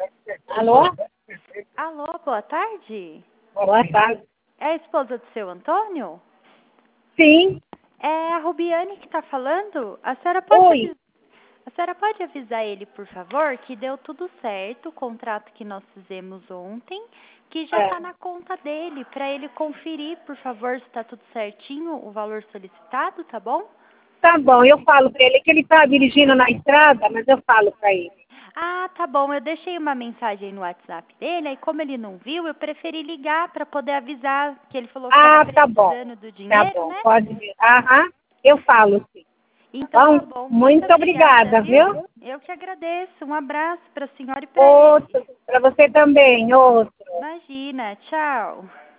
Alô? Alô, boa tarde. Boa tarde. É a esposa do seu Antônio? Sim. É a Rubiane que está falando? Oi. A senhora pode avisar ele, por favor, que deu tudo certo, o contrato que nós fizemos ontem, que já está na conta dele, para ele conferir, por favor, se está tudo certinho, o valor solicitado, tá bom? Tá bom, eu falo pra ele que ele tá dirigindo na estrada, mas eu falo pra ele. Ah, tá bom. Eu deixei uma mensagem no WhatsApp dele, aí como ele não viu, eu preferi ligar para poder avisar que ele falou que estava Tá bom. precisando do Tá dinheiro, bom, né? pode vir. Aham, eu falo sim. Então tá Bom, bom. Muito muito obrigada, obrigada, viu? viu? Eu que agradeço. Um abraço para a senhora e para ele. Outro, pra você também, outro. Imagina. Tchau.